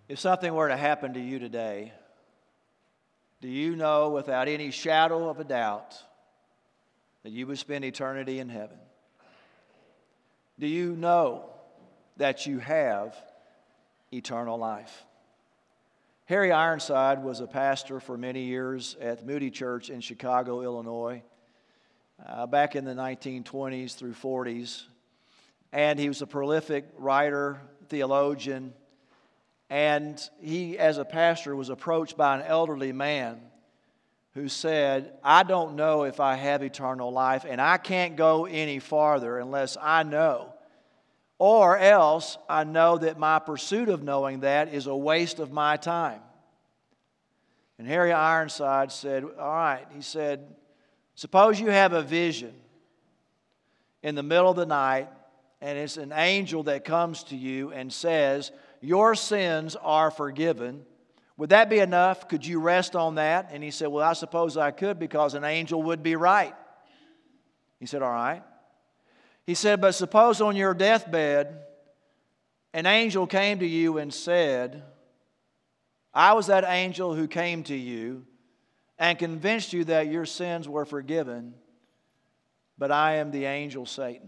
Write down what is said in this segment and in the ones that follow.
If something were to happen to you today, do you know without any shadow of a doubt that you would spend eternity in heaven? Do you know that you have eternal life? Harry Ironside was a pastor for many years at Moody Church in Chicago, Illinois, back in the 1920s through 40s. And he was a prolific writer, theologian, and he, as a pastor, was approached by an elderly man who said, I don't know if I have eternal life, and I can't go any farther unless I know. Or else I know that my pursuit of knowing that is a waste of my time. And Harry Ironside said, all right, he said, suppose you have a vision in the middle of the night, and it's an angel that comes to you and says, your sins are forgiven. Would that be enough? Could you rest on that? And he said, well, I suppose I could, because an angel would be right. He said, all right. He said, but suppose on your deathbed, an angel came to you and said, I was that angel who came to you and convinced you that your sins were forgiven, but I am the angel Satan.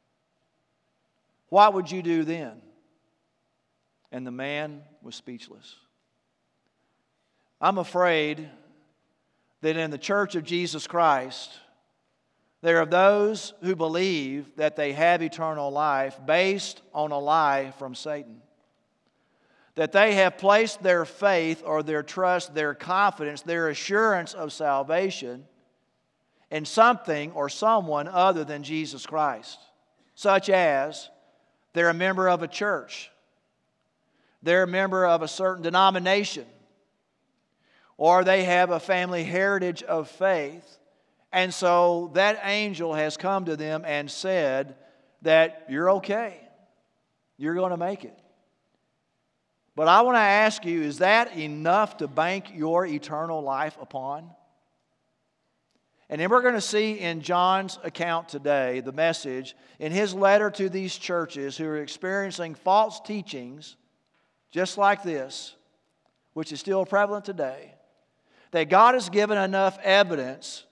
What would you do then? And the man was speechless. I'm afraid that in the Church of Jesus Christ, there are those who believe that they have eternal life based on a lie from Satan. That they have placed their faith or their trust, their confidence, their assurance of salvation in something or someone other than Jesus Christ. Such as they're a member of a church, they're a member of a certain denomination, or they have a family heritage of faith. And so that angel has come to them and said that you're okay. You're going to make it. But I want to ask you, is that enough to bank your eternal life upon? And then we're going to see in John's account today, the message, in his letter to these churches who are experiencing false teachings just like this, which is still prevalent today, that God has given enough evidence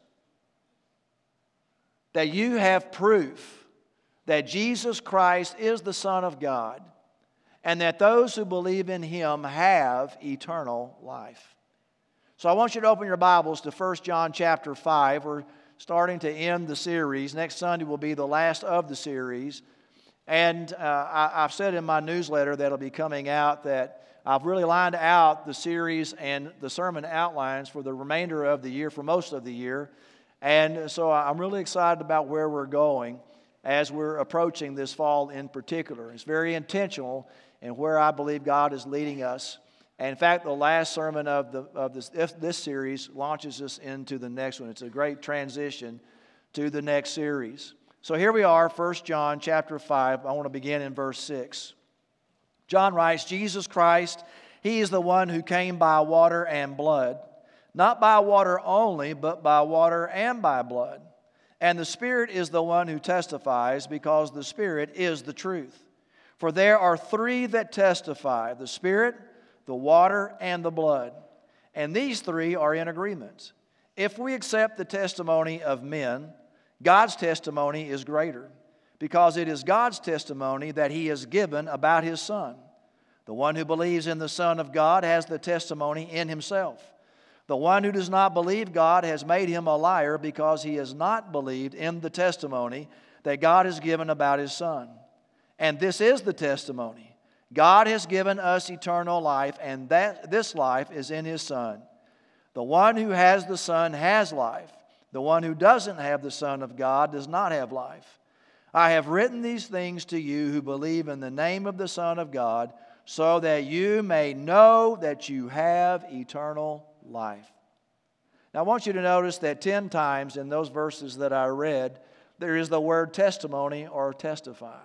that you have proof that Jesus Christ is the Son of God and that those who believe in Him have eternal life. So I want you to open your Bibles to 1 John chapter 5. We're starting to end the series. Next Sunday will be the last of the series. And I've said in my newsletter that'll be coming out that I've really lined out the series and the sermon outlines for the remainder of the year, for most of the year. And so I'm really excited about where we're going as we're approaching this fall in particular. It's very intentional in where I believe God is leading us. And in fact, the last sermon of this series launches us into the next one. It's a great transition to the next series. So here we are, 1 John chapter 5. I want to begin in verse 6. John writes, Jesus Christ, He is the one who came by water and blood. Not by water only, but by water and by blood. And the Spirit is the one who testifies, because the Spirit is the truth. For there are three that testify, the Spirit, the water, and the blood. And these three are in agreement. If we accept the testimony of men, God's testimony is greater, because it is God's testimony that He has given about His Son. The one who believes in the Son of God has the testimony in himself. The one who does not believe God has made him a liar, because he has not believed in the testimony that God has given about His Son. And this is the testimony. God has given us eternal life, and that this life is in His Son. The one who has the Son has life. The one who doesn't have the Son of God does not have life. I have written these things to you who believe in the name of the Son of God, so that you may know that you have eternal life. Now I want you to notice that 10 times in those verses that I read, there is the word testimony or testify.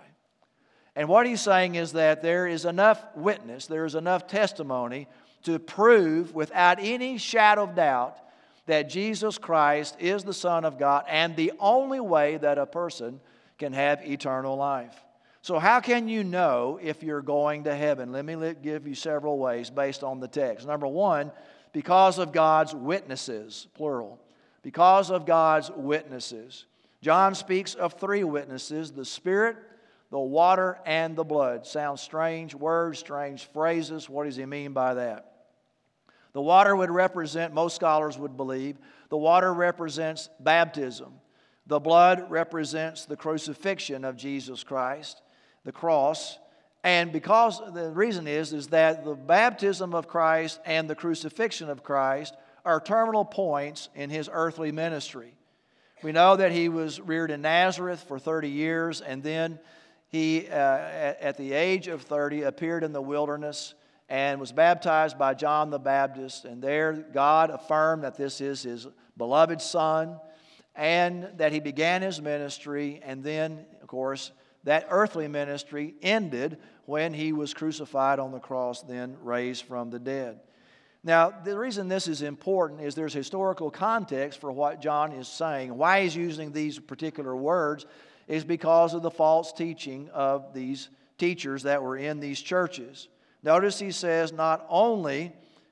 And what he's saying is that there is enough witness, there is enough testimony to prove without any shadow of doubt that Jesus Christ is the Son of God and the only way that a person can have eternal life. So how can you know if you're going to heaven? Let me give you several ways based on the text. Number one, because of God's witnesses, plural. Because of God's witnesses. John speaks of three witnesses: the Spirit, the water, and the blood. Sounds strange words, strange phrases. What does he mean by that? The water would represent, most scholars would believe, the water represents baptism. The blood represents the crucifixion of Jesus Christ, the cross. And because the reason is that the baptism of Christ and the crucifixion of Christ are terminal points in his earthly ministry. We know that he was reared in Nazareth for 30 years, and then he, at the age of 30, appeared in the wilderness and was baptized by John the Baptist. And there God affirmed that this is his beloved Son, and that he began his ministry. And then, of course, that earthly ministry ended when he was crucified on the cross, then raised from the dead. Now, the reason this is important is there's historical context for what John is saying. Why he's using these particular words is because of the false teaching of these teachers that were in these churches. Notice he says not water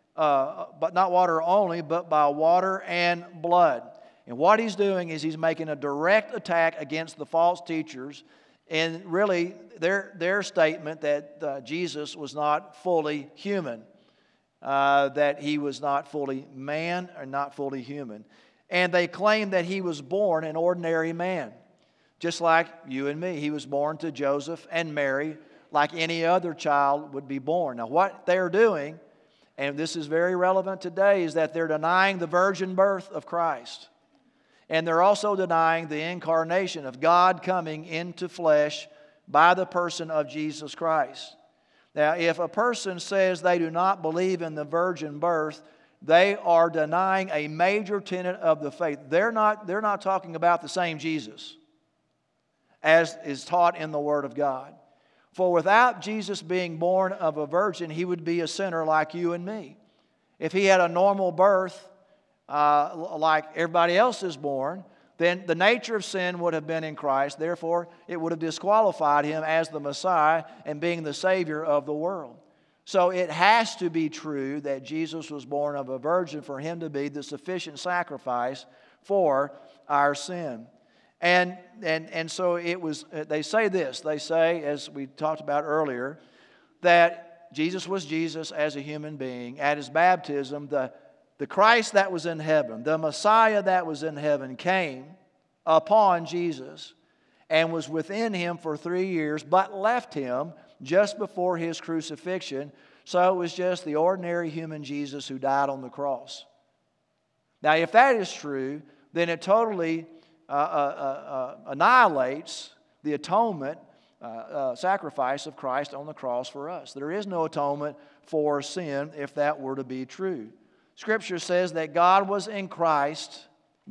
only, but by water and blood. And what he's doing is he's making a direct attack against the false teachers, and really their statement that Jesus was not fully human, that he was not fully man or not fully human. And they claim that he was born an ordinary man, just like you and me. He was born to Joseph and Mary like any other child would be born. Now what they're doing, and this is very relevant today, is that they're denying the virgin birth of Christ. And they're also denying the incarnation of God coming into flesh by the person of Jesus Christ. Now, if a person says they do not believe in the virgin birth, they are denying a major tenet of the faith. They're not talking about the same Jesus as is taught in the Word of God. For without Jesus being born of a virgin, he would be a sinner like you and me. If he had a normal birth, like everybody else is born, then the nature of sin would have been in Christ. Therefore, it would have disqualified him as the Messiah and being the Savior of the world. So it has to be true that Jesus was born of a virgin for him to be the sufficient sacrifice for our sin. And so it was. They say this. They say, as we talked about earlier, that Jesus was Jesus as a human being. At his baptism, the Christ that was in heaven, the Messiah that was in heaven, came upon Jesus and was within him for 3 years, but left him just before his crucifixion. So it was just the ordinary human Jesus who died on the cross. Now, if that is true, then it totally annihilates the atonement sacrifice of Christ on the cross for us. There is no atonement for sin if that were to be true. Scripture says that God was in Christ,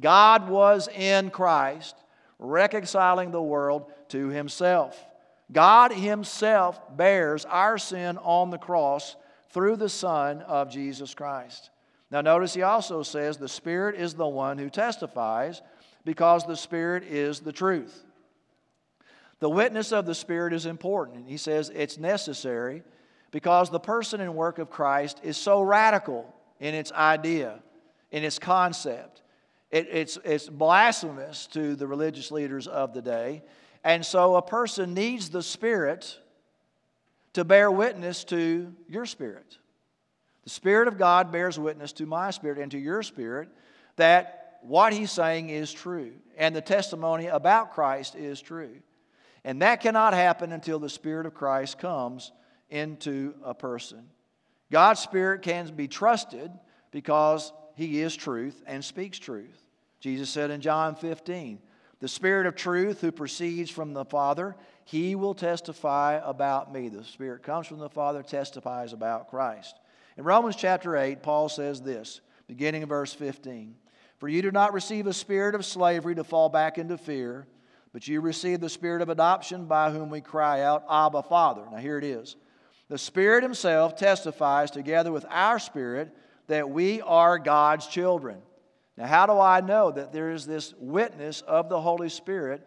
reconciling the world to himself. God himself bears our sin on the cross through the Son of Jesus Christ. Now notice he also says the Spirit is the one who testifies, because the Spirit is the truth. The witness of the Spirit is important. He says it's necessary because the person and work of Christ is so radical in its idea, in its concept. It's blasphemous to the religious leaders of the day. And so a person needs the Spirit to bear witness to your spirit. The Spirit of God bears witness to my spirit and to your spirit that what he's saying is true, and the testimony about Christ is true. And that cannot happen until the Spirit of Christ comes into a person. God's Spirit can be trusted because he is truth and speaks truth. Jesus said in John 15, the Spirit of truth who proceeds from the Father, he will testify about me. The Spirit comes from the Father, testifies about Christ. In Romans chapter 8, Paul says this, beginning in verse 15, for you do not receive a spirit of slavery to fall back into fear, but you receive the Spirit of adoption by whom we cry out, Abba, Father. Now here it is. The Spirit himself testifies together with our spirit that we are God's children. Now how do I know that there is this witness of the Holy Spirit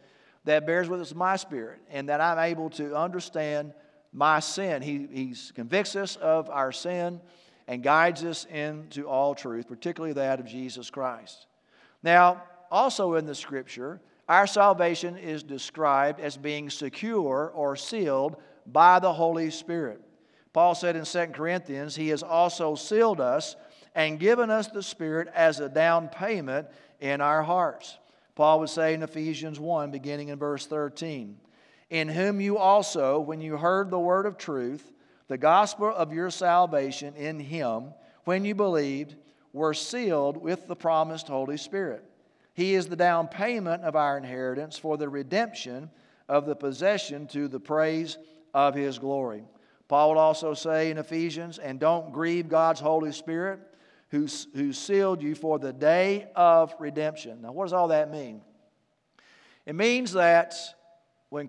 that bears witness my spirit, and that I'm able to understand my sin. He convicts us of our sin and guides us into all truth, particularly that of Jesus Christ. Now, also in the Scripture, our salvation is described as being secure or sealed by the Holy Spirit. Paul said in 2 Corinthians, He has also sealed us and given us the Spirit as a down payment in our hearts. Paul would say in Ephesians 1, beginning in verse 13, in whom you also, when you heard the word of truth, the gospel of your salvation in Him, when you believed, were sealed with the promised Holy Spirit. He is the down payment of our inheritance for the redemption of the possession to the praise of His glory. Paul would also say in Ephesians, and don't grieve God's Holy Spirit, who sealed you for the day of redemption. Now, what does all that mean? It means that when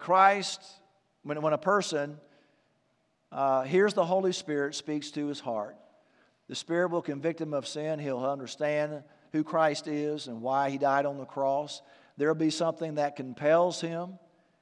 a person hears the Holy Spirit speaks to his heart, the Spirit will convict him of sin. He'll understand who Christ is and why He died on the cross. There will be something that compels him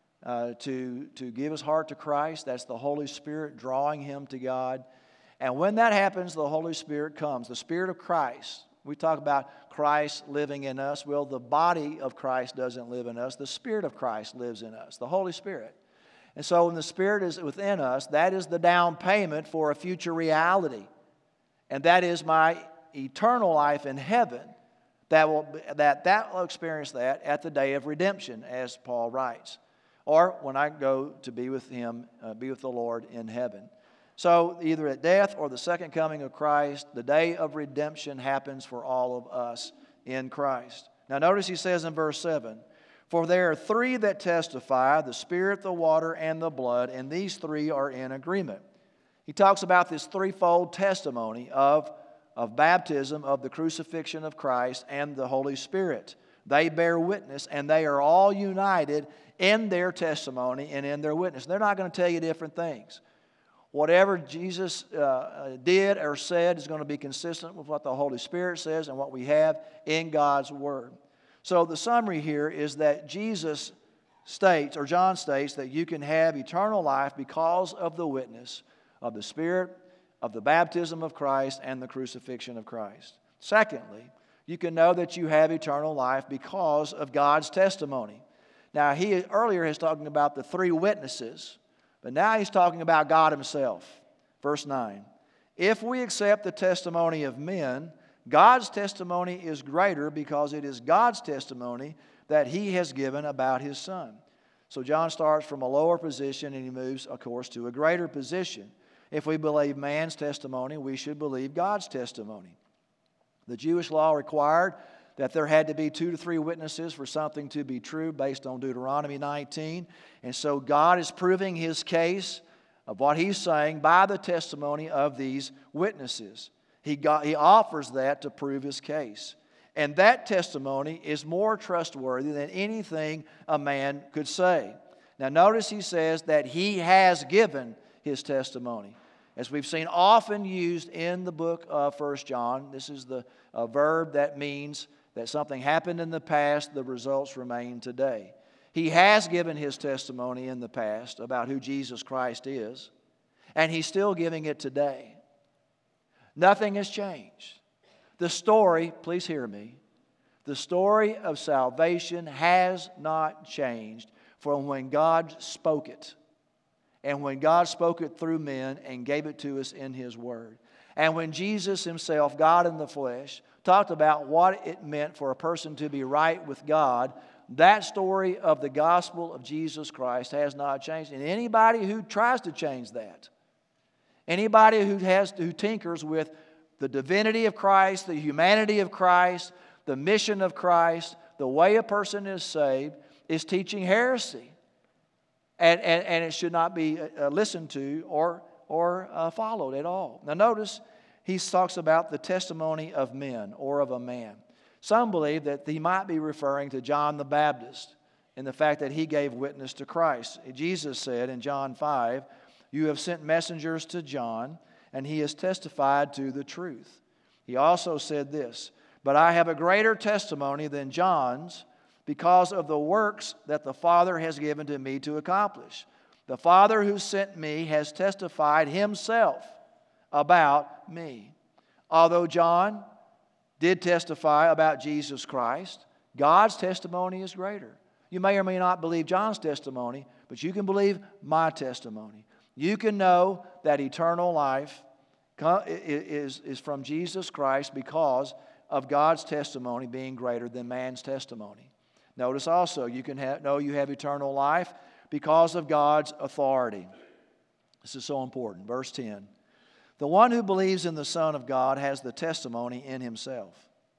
to give his heart to Christ. That's the Holy Spirit drawing him to God. And when that happens, the Holy Spirit comes. The Spirit of Christ. We talk about Christ living in us. Well, the body of Christ doesn't live in us. The Spirit of Christ lives in us, the Holy Spirit. And so when the Spirit is within us, that is the down payment for a future reality. And that is my eternal life in heaven. That will experience that at the day of redemption, as Paul writes. Or when I go to be with Him, be with the Lord in heaven. So either at death or the second coming of Christ, the day of redemption happens for all of us in Christ. Now notice he says in verse 7, for there are three that testify, the Spirit, the water, and the blood, and these three are in agreement. He talks about this threefold testimony of baptism, of the crucifixion of Christ, and the Holy Spirit. They bear witness, and they are all united in their testimony and in their witness. They're not going to tell you different things. Whatever Jesus did or said is going to be consistent with what the Holy Spirit says and what we have in God's Word. So the summary here is that Jesus states, or John states, that you can have eternal life because of the witness of the Spirit, of the baptism of Christ, and the crucifixion of Christ. Secondly, you can know that you have eternal life because of God's testimony. Now, he earlier is talking about the three witnesses, but now he's talking about God Himself. Verse 9, if we accept the testimony of men, God's testimony is greater because it is God's testimony that He has given about His Son. So John starts from a lower position and he moves, of course, to a greater position. If we believe man's testimony, we should believe God's testimony. The Jewish law required that there had to be 2 to 3 witnesses for something to be true based on Deuteronomy 19. And so God is proving His case of what He's saying by the testimony of these witnesses. He offers that to prove His case. And that testimony is more trustworthy than anything a man could say. Now notice he says that He has given His testimony. As we've seen often used in the book of 1 John, this is the verb that means that something happened in the past, the results remain today. He has given His testimony in the past about who Jesus Christ is, and He's still giving it today. Nothing has changed. The story, please hear me, the story of salvation has not changed from when God spoke it. And when God spoke it through men and gave it to us in His Word. And when Jesus Himself, God in the flesh, talked about what it meant for a person to be right with God, that story of the gospel of Jesus Christ has not changed. And anybody who tries to change that, anybody who tinkers with the divinity of Christ, the humanity of Christ, the mission of Christ, the way a person is saved, is teaching heresy. And it should not be listened to or followed at all. Now notice, he talks about the testimony of men or of a man. Some believe that he might be referring to John the Baptist in the fact that he gave witness to Christ. Jesus said in John 5, you have sent messengers to John, and he has testified to the truth. He also said this, but I have a greater testimony than John's, because of the works that the Father has given to me to accomplish. The Father who sent me has testified himself about me. Although John did testify about Jesus Christ, God's testimony is greater. You may or may not believe John's testimony, but you can believe my testimony. You can know that eternal life is from Jesus Christ because of God's testimony being greater than man's testimony. Notice also, you can know you have eternal life because of God's authority. This is so important. Verse 10. The one who believes in the Son of God has the testimony in himself.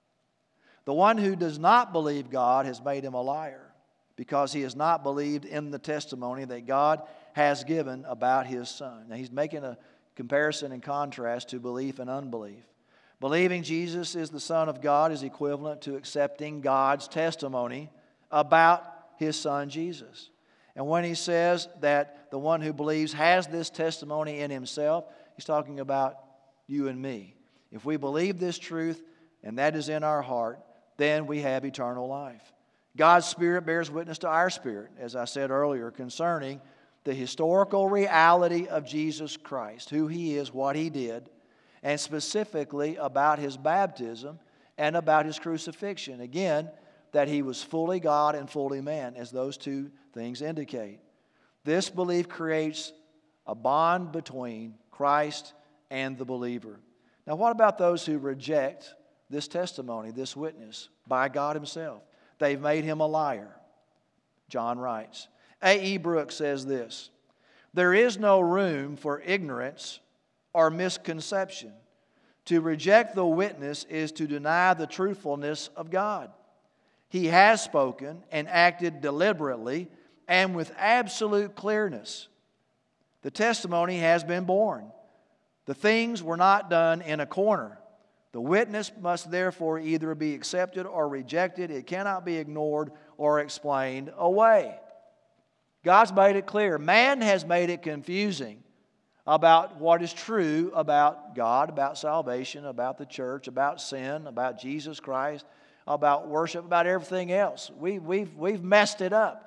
The one who does not believe God has made him a liar, because he has not believed in the testimony that God has given about his Son. Now he's making a comparison and contrast to belief and unbelief. Believing Jesus is the Son of God is equivalent to accepting God's testimony about his Son Jesus. And when he says that the one who believes has this testimony in himself, he's talking about you and me. If we believe this truth, and that is in our heart, then we have eternal life. God's Spirit bears witness to our spirit, as I said earlier, concerning the historical reality of Jesus Christ, who he is, what he did, and specifically about his baptism and about his crucifixion. Again, that he was fully God and fully man, as those two things indicate. This belief creates a bond between Christ and the believer. Now, what about those who reject this testimony, this witness by God himself? They've made him a liar. John writes. A.E. Brooks says this: there is no room for ignorance or misconception. To reject the witness is to deny the truthfulness of God. He has spoken and acted deliberately and with absolute clearness. The testimony has been borne. The things were not done in a corner. The witness must therefore either be accepted or rejected. It cannot be ignored or explained away. God's made it clear. Man has made it confusing about what is true about God, about salvation, about the church, about sin, about Jesus Christ, about worship, about everything else. We've messed it up.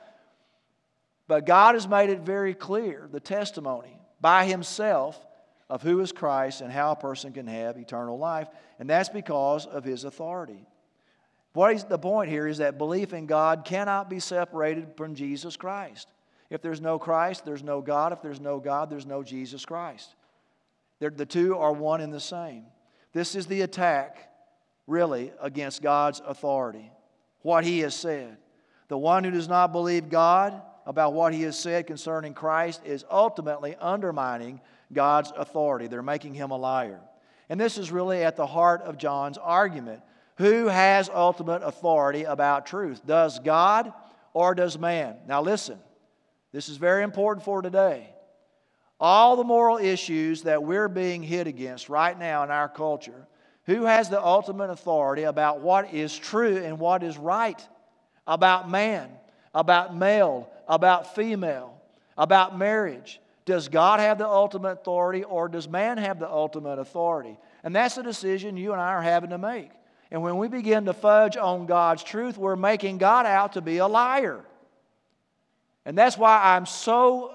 But God has made it very clear, the testimony by himself of who is Christ and how a person can have eternal life. And that's because of his authority. The point here is that belief in God cannot be separated from Jesus Christ. If there's no Christ, there's no God. If there's no God, there's no Jesus Christ. The two are one and the same. This is the attack, really, against God's authority, what he has said. The one who does not believe God about what he has said concerning Christ is ultimately undermining God's authority. They're making him a liar. And this is really at the heart of John's argument. Who has ultimate authority about truth? Does God or does man? Now listen, this is very important for today. All the moral issues that we're being hit against right now in our culture, who has the ultimate authority about what is true and what is right? About man, about male, about female, about marriage. Does God have the ultimate authority or does man have the ultimate authority? And that's the decision you and I are having to make. And when we begin to fudge on God's truth, we're making God out to be a liar. And that's why I'm so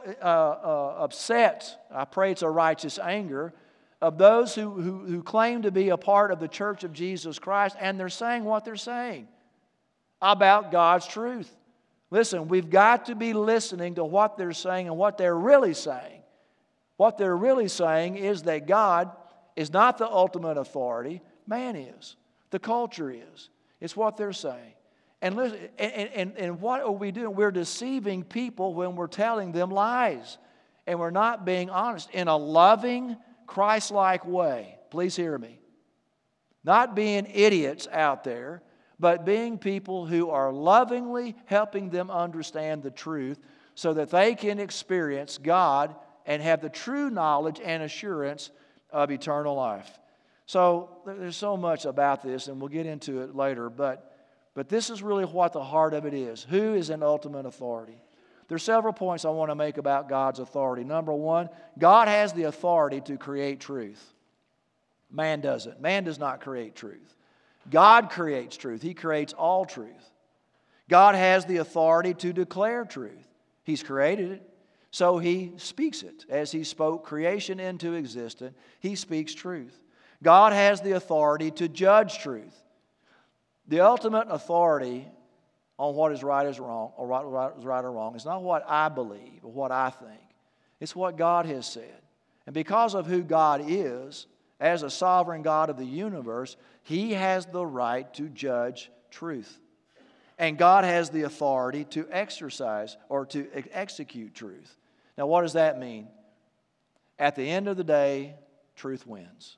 upset, I pray it's a righteous anger, of those who claim to be a part of the Church of Jesus Christ, and they're saying what they're saying about God's truth. Listen, we've got to be listening to what they're saying and what they're really saying. What they're really saying is that God is not the ultimate authority, man is. The culture is. It's what they're saying. And listen, and what are we doing? We're deceiving people when we're telling them lies. And we're not being honest in a loving, Christ-like way. Please hear me. Not being idiots out there, but being people who are lovingly helping them understand the truth so that they can experience God and have the true knowledge and assurance of eternal life. So there's so much about this, and we'll get into it later, but this is really what the heart of it is. Who is in ultimate authority? There's several points I want to make about God's authority. Number one, God has the authority to create truth. Man doesn't. Man does not create truth. God creates truth. He creates all truth. God has the authority to declare truth. He's created it, so He speaks it. As He spoke creation into existence, He speaks truth. God has the authority to judge truth. The ultimate authority on what is right or wrong, or what is right or wrong, is not what I believe or what I think. It's what God has said. And because of who God is, as a sovereign God of the universe, He has the right to judge truth. And God has the authority to exercise or to execute truth. Now, what does that mean? At the end of the day, truth wins.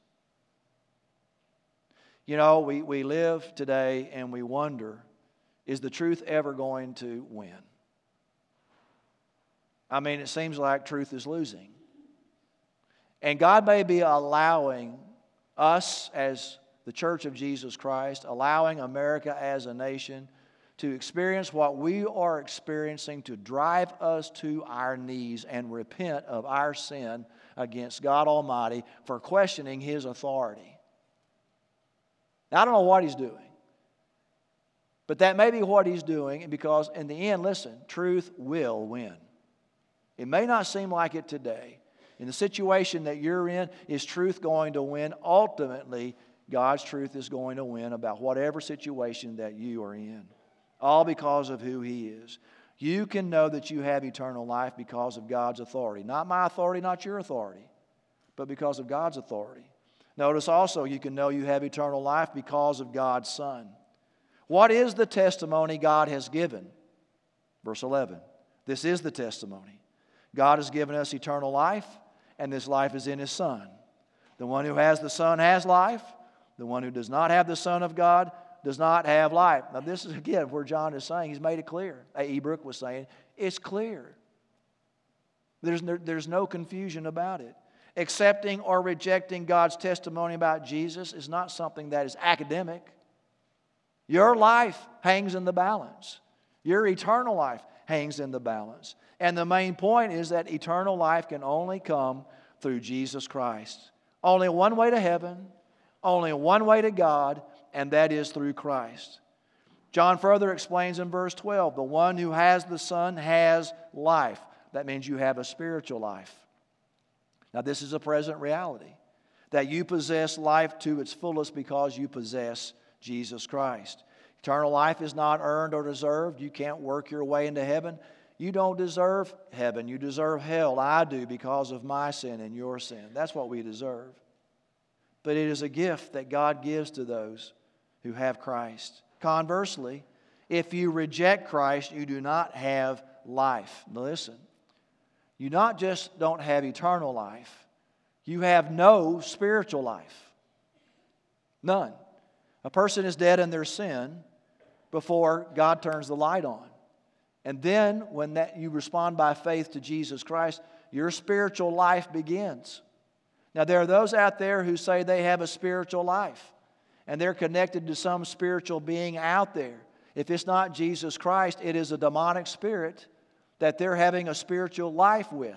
You know, we live today and we wonder, is the truth ever going to win? I mean, it seems like truth is losing. And God may be allowing us as the Church of Jesus Christ, allowing America as a nation to experience what we are experiencing, to drive us to our knees and repent of our sin against God Almighty for questioning His authority. Now, I don't know what He's doing, but that may be what He's doing, because in the end, listen, truth will win. It may not seem like it today. In the situation that you're in, is truth going to win? Ultimately, God's truth is going to win about whatever situation that you are in. All because of who He is. You can know that you have eternal life because of God's authority. Not my authority, not your authority, but because of God's authority. Notice also you can know you have eternal life because of God's Son. What is the testimony God has given? Verse 11. This is the testimony. God has given us eternal life, and this life is in His Son. The one who has the Son has life. The one who does not have the Son of God does not have life. Now this is again where John is saying, he's made it clear. Ebrook was saying, it's clear. There's no confusion about it. Accepting or rejecting God's testimony about Jesus is not something that is academic. Your life hangs in the balance. Your eternal life hangs in the balance. And the main point is that eternal life can only come through Jesus Christ. Only one way to heaven, only one way to God, and that is through Christ. John further explains in verse 12, the one who has the Son has life. That means you have a spiritual life. Now this is a present reality, that you possess life to its fullest because you possess Jesus Christ. Eternal life is not earned or deserved. You can't work your way into heaven. You don't deserve heaven. You deserve hell. I do because of my sin and your sin. That's what we deserve. But it is a gift that God gives to those who have Christ. Conversely, if you reject Christ, you do not have life. Now listen, you not just don't have eternal life, you have no spiritual life. None. A person is dead in their sin before God turns the light on. And then when you respond by faith to Jesus Christ, your spiritual life begins. Now there are those out there who say they have a spiritual life, and they're connected to some spiritual being out there. If it's not Jesus Christ, it is a demonic spirit that they're having a spiritual life with.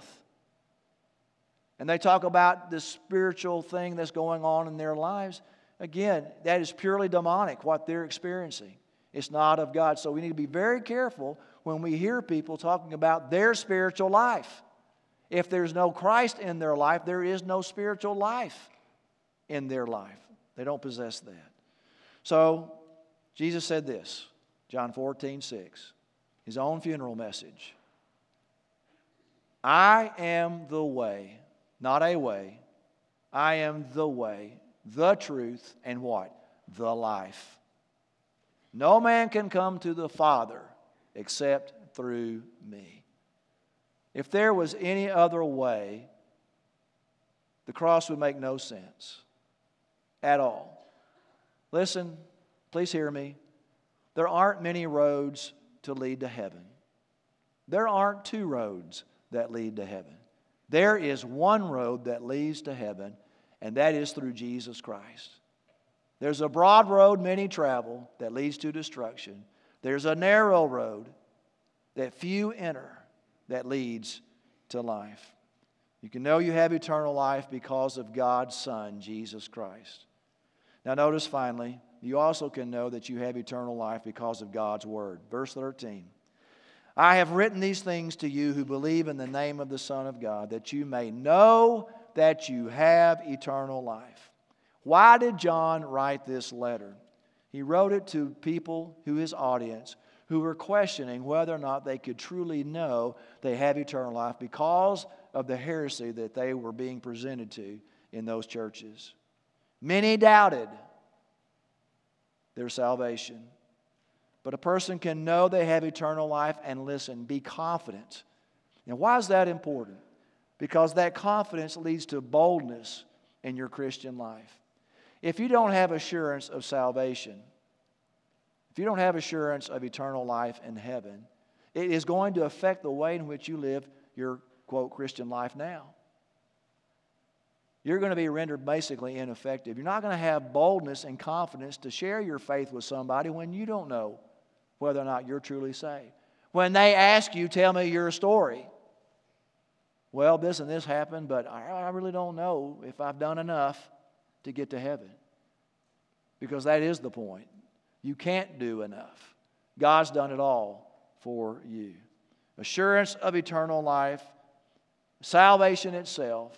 And they talk about this spiritual thing that's going on in their lives. Again, that is purely demonic, what they're experiencing. It's not of God. So we need to be very careful when we hear people talking about their spiritual life. If there's no Christ in their life, there is no spiritual life in their life. They don't possess that. So Jesus said this, John 14:6, His own funeral message. I am the way, not a way. I am the way, the truth, and what? The life. No man can come to the Father except through me. If there was any other way, the cross would make no sense at all. Listen, please hear me. There aren't many roads to lead to heaven. There aren't two roads that lead to heaven. There is one road that leads to heaven, and that is through Jesus Christ. There's a broad road many travel that leads to destruction. There's a narrow road that few enter that leads to life. You can know you have eternal life because of God's Son, Jesus Christ. Now notice finally, you also can know that you have eternal life because of God's Word. Verse 13. I have written these things to you who believe in the name of the Son of God, that you may know that you have eternal life. Why did John write this letter? He wrote it to people, his audience, who were questioning whether or not they could truly know they have eternal life because of the heresy that they were being presented to in those churches. Many doubted their salvation. But a person can know they have eternal life and listen, be confident. And why is that important? Because that confidence leads to boldness in your Christian life. If you don't have assurance of salvation, if you don't have assurance of eternal life in heaven, it is going to affect the way in which you live your, quote, Christian life now. You're going to be rendered basically ineffective. You're not going to have boldness and confidence to share your faith with somebody when you don't know whether or not you're truly saved. When they ask you, tell me your story. Well, this and this happened, but I really don't know if I've done enough to get to heaven. Because that is the point. You can't do enough. God's done it all for you. Assurance of eternal life, salvation itself,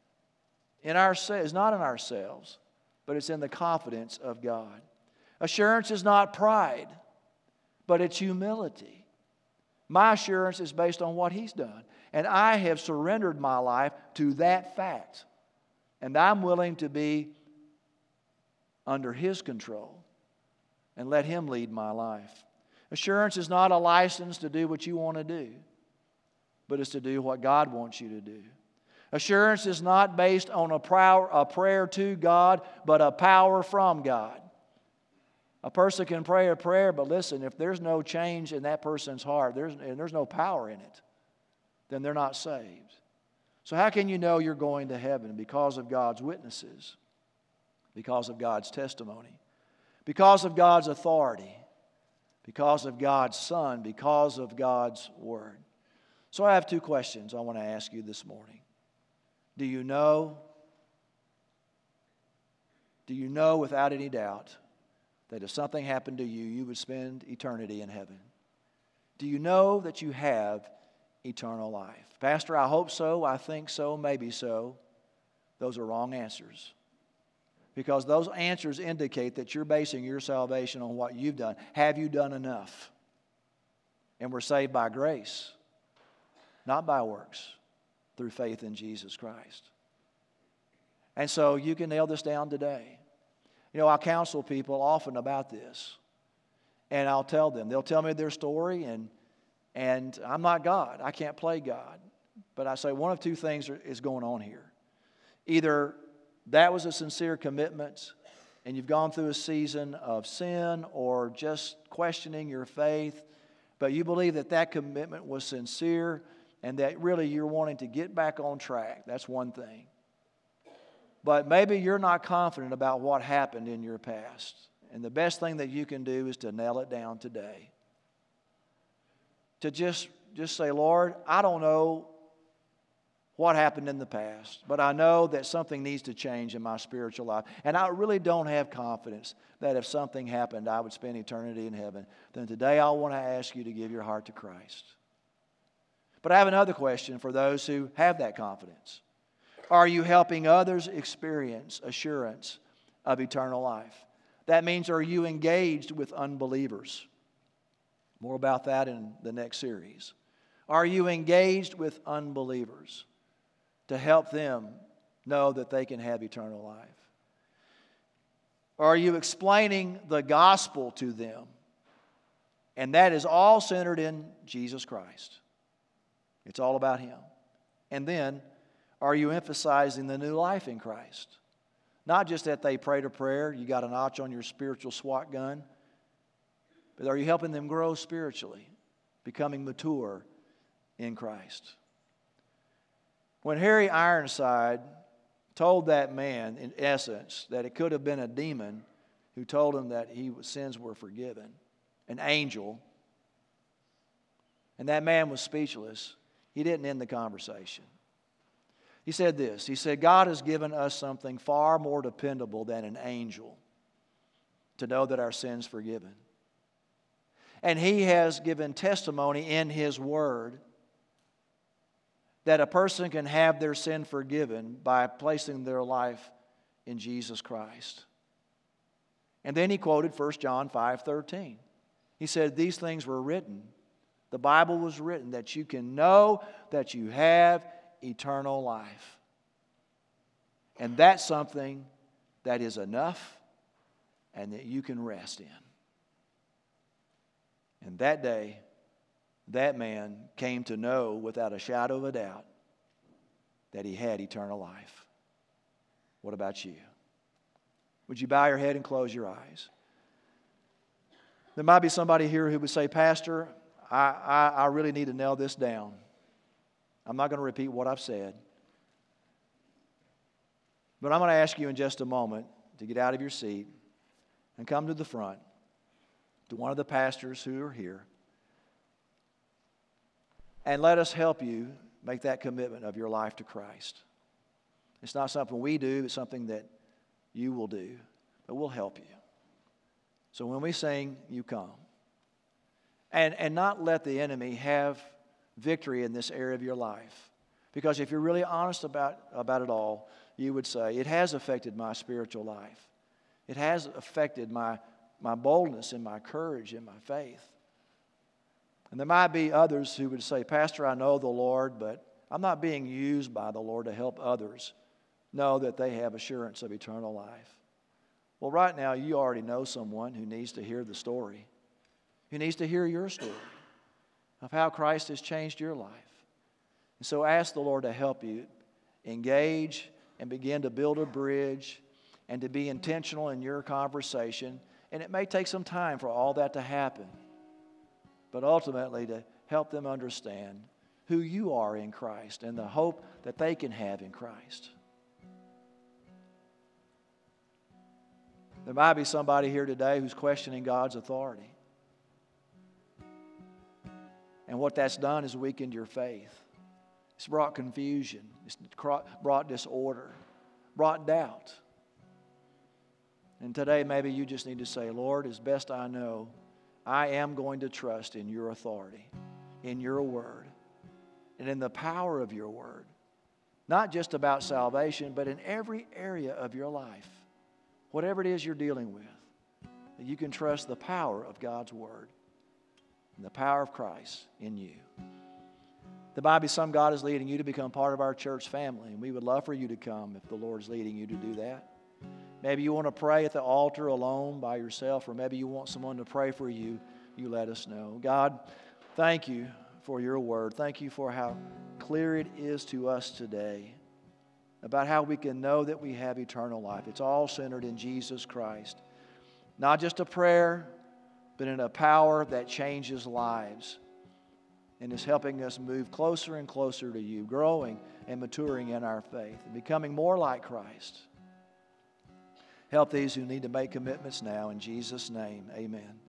is not in ourselves, but it's in the confidence of God. Assurance is not pride, but it's humility. My assurance is based on what He's done. And I have surrendered my life to that fact. And I'm willing to be under His control and let Him lead my life. Assurance is not a license to do what you want to do, but it's to do what God wants you to do. Assurance is not based on a prayer to God, but a power from God. A person can pray a prayer, but listen, if there's no change in that person's heart, there's no power in it, then they're not saved. So how can you know you're going to heaven? Because of God's witnesses, because of God's testimony, because of God's authority, because of God's Son, because of God's Word. So I have two questions I want to ask you this morning. Do you know without any doubt that if something happened to you, you would spend eternity in heaven? Do you know that you have eternal life? Pastor, I hope so, I think so, maybe so. Those are wrong answers. Because those answers indicate that you're basing your salvation on what you've done. Have you done enough? And we're saved by grace, not by works, through faith in Jesus Christ. And so you can nail this down today. You know, I counsel people often about this. And I'll tell them. They'll tell me their story, and I'm not God. I can't play God. But I say one of two things is going on here. Either that was a sincere commitment, and you've gone through a season of sin or just questioning your faith, but you believe that commitment was sincere and that really you're wanting to get back on track. That's one thing. But maybe you're not confident about what happened in your past. And the best thing that you can do is to nail it down today. To just say, Lord, I don't know what happened in the past, but I know that something needs to change in my spiritual life. And I really don't have confidence that if something happened, I would spend eternity in heaven. Then today I want to ask you to give your heart to Christ. But I have another question for those who have that confidence. Are you helping others experience assurance of eternal life? That means, are you engaged with unbelievers? More about that in the next series. Are you engaged with unbelievers to help them know that they can have eternal life? Are you explaining the gospel to them? And that is all centered in Jesus Christ. It's all about Him. And then, are you emphasizing the new life in Christ? Not just that they prayed a prayer, you got a notch on your spiritual SWAT gun, but are you helping them grow spiritually, becoming mature in Christ? When Harry Ironside told that man, in essence, that it could have been a demon who told him that his sins were forgiven, an angel, and that man was speechless, he didn't end the conversation. He said this. He said, God has given us something far more dependable than an angel. to know that our sin's forgiven. And He has given testimony in His Word that a person can have their sin forgiven by placing their life in Jesus Christ. And then He quoted 1 John 5:13. He said, these things were written, the Bible was written, that you can know that you have eternal life. And that's something that is enough and that you can rest in. And that day, that man came to know without a shadow of a doubt that he had eternal life. What about you? Would you bow your head and close your eyes? There might be somebody here who would say, Pastor, I really need to nail this down. I'm not going to repeat what I've said. But I'm going to ask you in just a moment to get out of your seat and come to the front to one of the pastors who are here. And let us help you make that commitment of your life to Christ. It's not something we do, it's something that you will do. But we'll help you. So when we sing, you come. And not let the enemy have victory in this area of your life. Because if you're really honest about it all, you would say, it has affected my spiritual life. It has affected my boldness and my courage and my faith. And there might be others who would say, Pastor, I know the Lord, but I'm not being used by the Lord to help others know that they have assurance of eternal life. Well, right now, you already know someone who needs to hear the story, who needs to hear your story of how Christ has changed your life. And so ask the Lord to help you engage and begin to build a bridge and to be intentional in your conversation. And it may take some time for all that to happen, but ultimately to help them understand who you are in Christ and the hope that they can have in Christ. There might be somebody here today who's questioning God's authority. And what that's done is weakened your faith. It's brought confusion. It's brought disorder, brought doubt. And today maybe you just need to say, Lord, as best I know, I am going to trust in your authority, in your word, and in the power of your word. Not just about salvation, but in every area of your life. Whatever it is you're dealing with, that you can trust the power of God's word and the power of Christ in you. There might be some God is leading you to become part of our church family, and we would love for you to come if the Lord is leading you to do that. Maybe you want to pray at the altar alone by yourself, or maybe you want someone to pray for you. You let us know. God, thank you for your word. Thank you for how clear it is to us today about how we can know that we have eternal life. It's all centered in Jesus Christ. Not just a prayer, but in a power that changes lives and is helping us move closer and closer to you, growing and maturing in our faith and becoming more like Christ. Help these who need to make commitments now. In Jesus' name, amen.